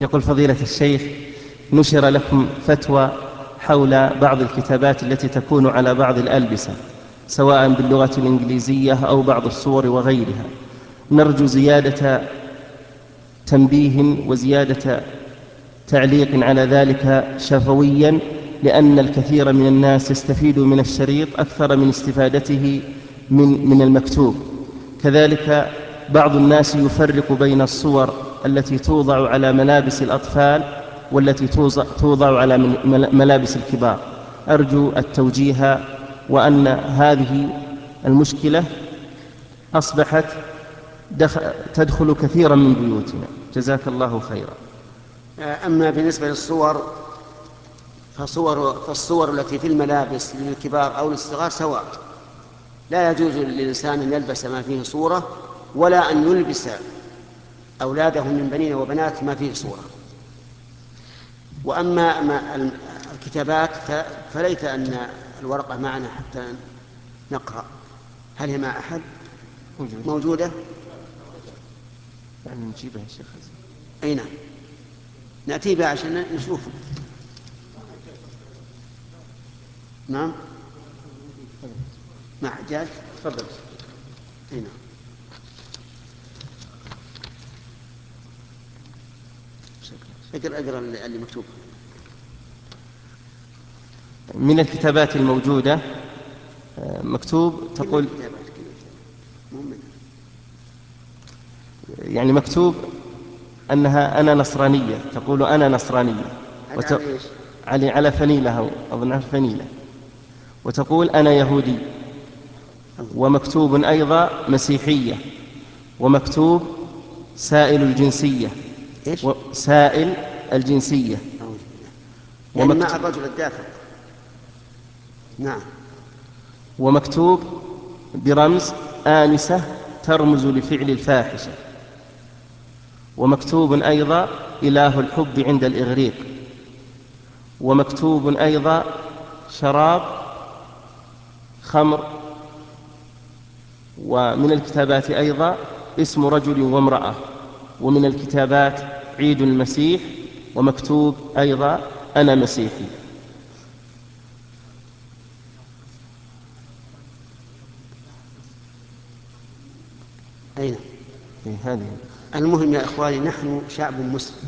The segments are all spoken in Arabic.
يقول فضيلة الشيخ: نشر لكم فتوى حول بعض الكتابات التي تكون على بعض الألبسة سواء باللغة الإنجليزية أو بعض الصور وغيرها. نرجو زيادة تنبيه وزيادة تعليق على ذلك شفويا، لأن الكثير من الناس يستفيد من الشريط أكثر من استفادته من المكتوب. كذلك بعض الناس يفرق بين الصور التي توضع على ملابس الأطفال والتي توضع على ملابس الكبار. أرجو التوجيه، وأن هذه المشكلة أصبحت تدخل كثيرا من بيوتنا. جزاك الله خيرا. أما بالنسبة للصور فالصور التي في الملابس للكبار أو للصغار سواء، لا يجوز للإنسان أن يلبس ما فيه صورة، ولا أن يلبس أولاده من بنين وبنات ما فيه صورة. وأما الكتابات فليت أن الورقة معنا حتى نقرأ. هل هي مع أحد موجودة؟ يعني نجيبها يا شيخ. أي نعم، نأتي بها عشان نشوف. نعم، مع حجاج. تفضل. أي نعم. اقرأ اللي مكتوب. من الكتابات الموجودة مكتوب تقول، يعني مكتوب أنها أنا نصرانية، تقول أنا نصرانية على فنيلة، أظنها فنيلة، وتقول أنا يهودي، ومكتوب أيضا مسيحية، ومكتوب سائل الجنسية. سائل الجنسية. يعني مع الرجل الدافع. نعم. ومكتوب برمز آنسة ترمز لفعل الفاحشة. ومكتوب أيضا إله الحب عند الإغريق. ومكتوب أيضا شراب خمر. ومن الكتابات أيضا اسم رجل وامرأة. ومن الكتابات عيد المسيح، ومكتوب أيضا أنا مسيحي. أين؟ هذه. المهم يا إخواني، نحن شعب مسلم،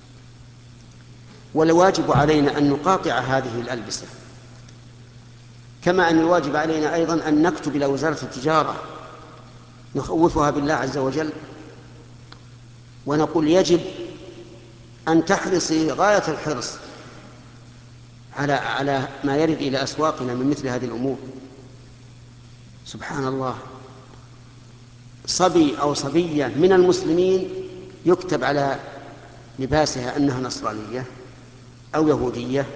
والواجب علينا أن نقاطع هذه الألبسة، كما أن الواجب علينا أيضا أن نكتب إلى وزارة التجارة نخوفها بالله عز وجل، ونقول يجب أن تحرصي غاية الحرص على ما يرد إلى أسواقنا من مثل هذه الأمور. سبحان الله، صبي أو صبية من المسلمين يكتب على لباسها أنها نصرانية أو يهودية.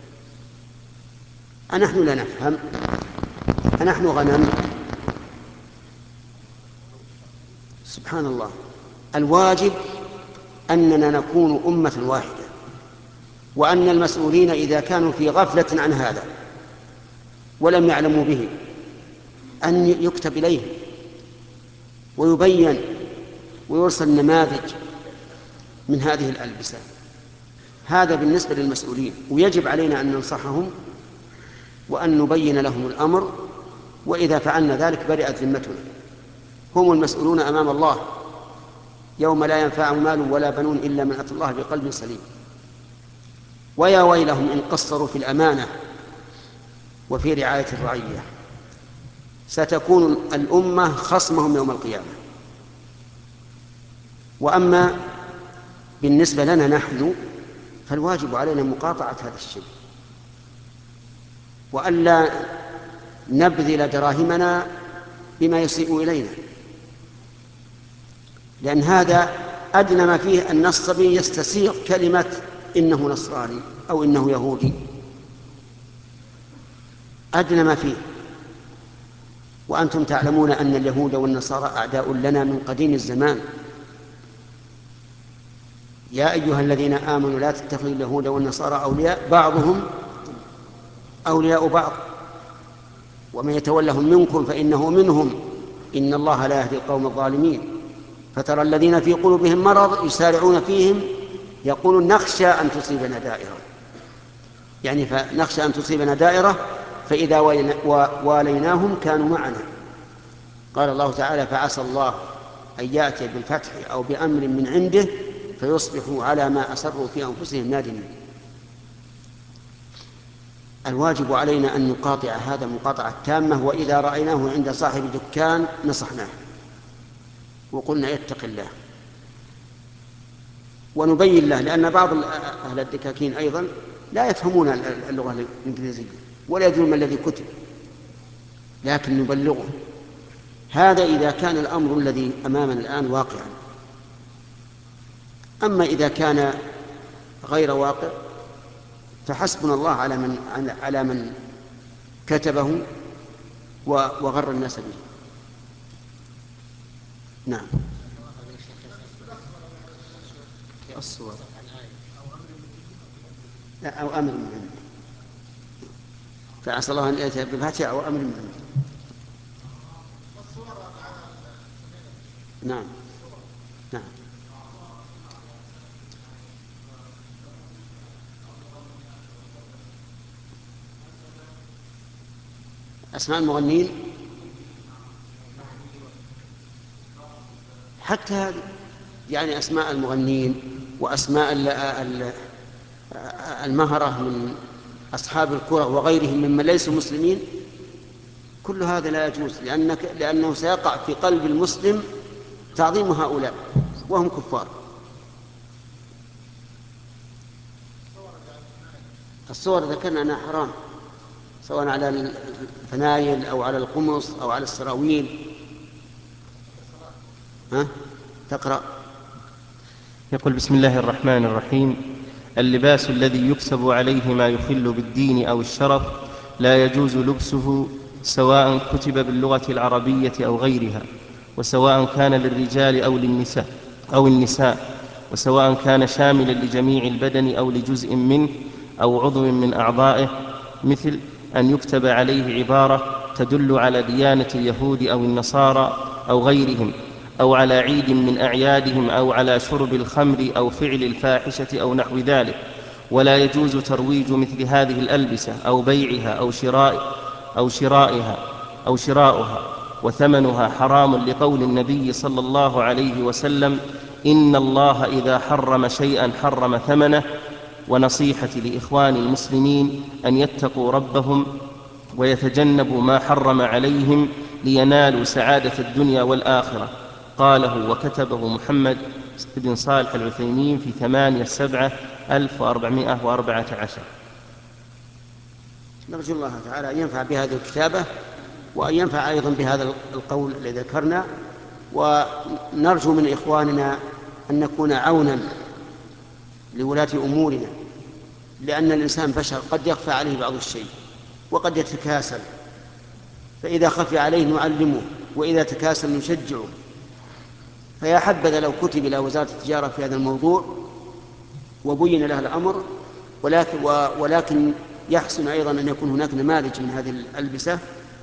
أنحن لا نفهم؟ أنحن غنم؟ سبحان الله. الواجب أننا نكون أمة واحدة، وأن المسؤولين إذا كانوا في غفلة عن هذا ولم يعلموا به أن يكتب إليهم ويبين ويرسل نماذج من هذه الألبسة. هذا بالنسبة للمسؤولين، ويجب علينا أن ننصحهم وأن نبين لهم الأمر، وإذا فعلنا ذلك برئت ذمتنا. هم المسؤولون أمام الله يوم لا ينفع مال ولا بنون إلا من أتى الله بقلب سليم. ويا ويلهم إن قصروا في الأمانة وفي رعاية الرعية، ستكون الأمة خصمهم يوم القيامة. وأما بالنسبة لنا نحن فالواجب علينا مقاطعة هذا الشيء، وألا نبذل دراهمنا بما يسيء إلينا، لأن هذا أدنى ما فيه أن الصبي يستسيغ كلمة إنه نصراني أو إنه يهودي، أدنى ما فيه. وأنتم تعلمون أن اليهود والنصارى أعداء لنا من قديم الزمان. يا أيها الذين آمنوا لا تتخذوا اليهود والنصارى أولياء بعضهم أولياء بعض ومن يتولهم منكم فإنه منهم إن الله لا يهدي القوم الظالمين. فترى الذين في قلوبهم مرض يسارعون فيهم يقولون نخشى أن تصيبنا دائرة، يعني فنخشى أن تصيبنا دائرة فإذا واليناهم كانوا معنا. قال الله تعالى فعسى الله أن يأتي بالفتح أو بأمر من عنده فيصبحوا على ما أسروا في أنفسهم نادمين. الواجب علينا أن نقاطع هذا مقاطعة تامة، وإذا رأيناه عند صاحب دكان نصحناه وقلنا يتق الله ونبين له، لأن بعض أهل الدكاكين أيضا لا يفهمون اللغة الإنجليزية ولا يدرون ما الذي كتب، لكن نبلغه. هذا إذا كان الأمر الذي أمامنا الآن واقعا. أما إذا كان غير واقع فحسبنا الله على من كتبه وغر الناس به. نعم. الصور أو أمر من عنده، فعسى الله أن يأتي بالفتح أو أمر من عنده. نعم نعم. أسماء المغنين حتى هذه، يعني أسماء المغنين وأسماء المهرة من أصحاب الكرة وغيرهم ممن ليسوا مسلمين، كل هذا لا يجوز، لأنه سيقع في قلب المسلم تعظيم هؤلاء وهم كفار. الصور ذكرنا أنها حرام، سواء على الفنايل أو على القمص أو على السراويل. تقرأ. يقول بسم الله الرحمن الرحيم: اللباس الذي يكسب عليه ما يخل بالدين أو الشرف لا يجوز لبسه، سواء كتب باللغة العربية أو غيرها، وسواء كان للرجال أو النساء، وسواء كان شاملا لجميع البدن أو لجزء منه أو عضو من أعضائه، مثل أن يكتب عليه عبارة تدل على ديانة اليهود أو النصارى أو غيرهم، أو على عيد من أعيادهم، أو على شرب الخمر أو فعل الفاحشة أو نحو ذلك. ولا يجوز ترويج مثل هذه الألبسة أو بيعها أو شراؤها، وثمنها حرام، لقول النبي صلى الله عليه وسلم: إن الله إذا حرم شيئا حرم ثمنه. ونصيحتي لإخوان المسلمين أن يتقوا ربهم ويتجنبوا ما حرم عليهم لينالوا سعادة الدنيا والآخرة. قاله وكتبه محمد بن صالح العثيمين في 8/7/1414. نرجو الله تعالى أن ينفع بهذه الكتابة وأن ينفع أيضا بهذا القول الذي ذكرنا، ونرجو من إخواننا أن نكون عونا لولاة أمورنا، لأن الإنسان بشر قد يخفى عليه بعض الشيء وقد يتكاسل، فإذا خفي عليه نعلمه، وإذا تكاسل نشجعه. فيا حبذا لو كتب إلى وزارة التجارة في هذا الموضوع وبين لها الأمر، ولكن يحسن أيضا أن يكون هناك نماذج من هذه الألبسة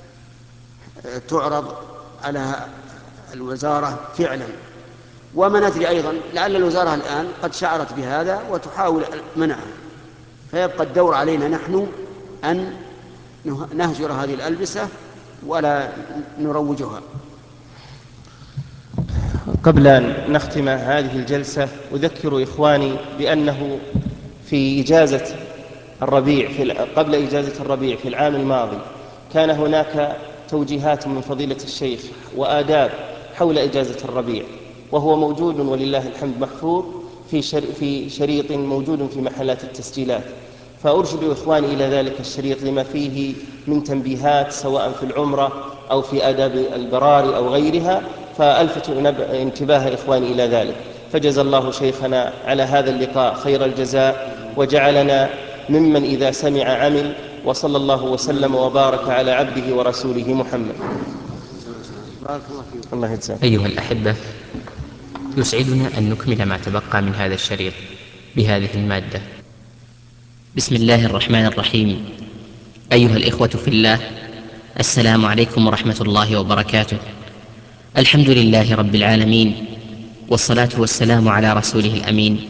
تعرض على الوزارة فعلا. وما ندري أيضا لعل الوزارة الآن قد شعرت بهذا وتحاول منعه، فيبقى الدور علينا نحن أن نهجر هذه الألبسة ولا نروجها. قبل أن نختم هذه الجلسة أذكر إخواني بأنه في إجازة الربيع قبل إجازة الربيع في العام الماضي كان هناك توجيهات من فضيلة الشيخ وآداب حول إجازة الربيع، وهو موجود ولله الحمد محفوظ في شريط موجود في محلات التسجيلات، فأرشد إخواني إلى ذلك الشريط لما فيه من تنبيهات سواء في العمرة أو في آداب البرار أو غيرها، فألفت انتباه إخواني إلى ذلك. فجزى الله شيخنا على هذا اللقاء خير الجزاء، وجعلنا ممن إذا سمع عمل، وصلى الله وسلم وبارك على عبده ورسوله محمد. الله يجزاك. أيها الأحبة، يسعدنا أن نكمل ما تبقى من هذا الشريط بهذه المادة. بسم الله الرحمن الرحيم. أيها الإخوة في الله، السلام عليكم ورحمة الله وبركاته. الحمد لله رب العالمين، والصلاة والسلام على رسوله الأمين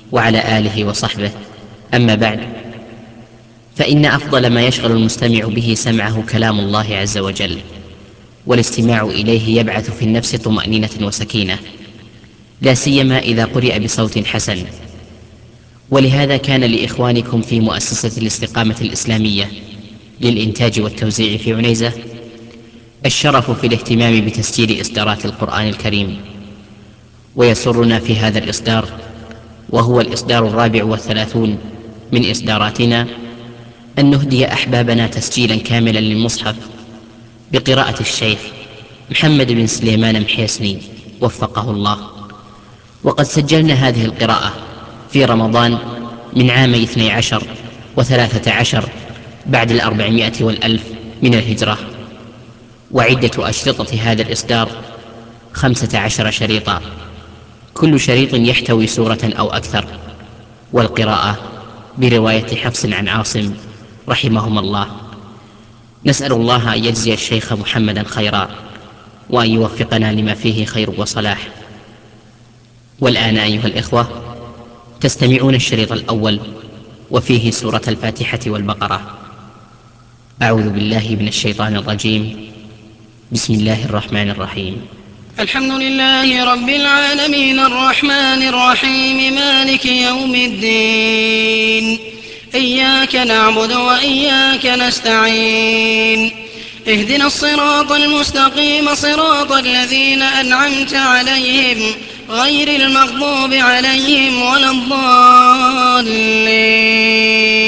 وعلى آله وصحبه. أما بعد، فإن أفضل ما يشغل المستمع به سمعه كلام الله عز وجل، والاستماع إليه يبعث في النفس طمأنينة وسكينة، لا سيما إذا قرئ بصوت حسن. ولهذا كان لإخوانكم في مؤسسة الاستقامة الإسلامية للإنتاج والتوزيع في عنيزة الشرف في الاهتمام بتسجيل إصدارات القرآن الكريم، ويسرنا في هذا الإصدار، وهو الإصدار 34 من إصداراتنا، أن نهدي أحبابنا تسجيلا كاملا للمصحف بقراءة الشيخ محمد بن سليمان محيسني وفقه الله. وقد سجلنا هذه القراءة في رمضان من عامي 12 و13 بعد 400 والألف من الهجرة. وعدة أشرطة هذا الإصدار 15 شريطا، كل شريط يحتوي سورة أو أكثر، والقراءة برواية حفص عن عاصم رحمهما الله. نسأل الله أن يجزي الشيخ محمدا خيرا، وأن يوفقنا لما فيه خير وصلاح. والآن أيها الإخوة، تستمعون الشريط الأول، وفيه سورة الفاتحة والبقرة. أعوذ بالله من الشيطان الرجيم. بسم الله الرحمن الرحيم. الحمد لله رب العالمين الرحمن الرحيم مالك يوم الدين، إياك نعبد وإياك نستعين، اهدنا الصراط المستقيم صراط الذين أنعمت عليهم غير المغضوب عليهم ولا الضالين.